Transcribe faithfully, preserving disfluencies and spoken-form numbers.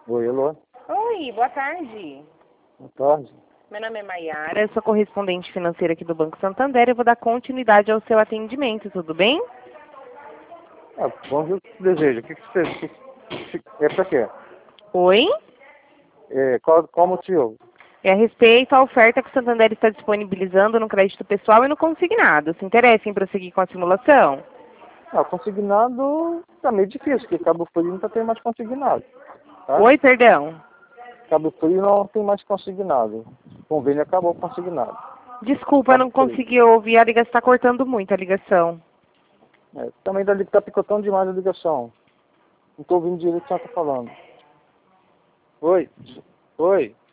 Oi, alô? Oi, boa tarde. Boa tarde. Meu nome é Maiara, eu sou correspondente financeira aqui do Banco Santander e vou dar continuidade ao seu atendimento, tudo bem? É, vamos ver o que você deseja. O que, que você... Que, que, é pra quê? Oi? É, qual, qual o motivo? É a respeito à oferta que o Santander está disponibilizando no crédito pessoal e no consignado. Se interessa em prosseguir com a simulação? Ah, consignado tá meio difícil, porque Cabo Frio não tá tendo mais consignado. Tá? Oi, perdão. Cabo Frio não tem mais consignado. O convênio acabou com consignado. Desculpa, eu Cabo não Frio. consegui ouvir, a ligação está cortando muito a ligação. É, também tá, tá picotando demais a ligação. Não tô ouvindo direito o que você tá falando. Oi? Oi?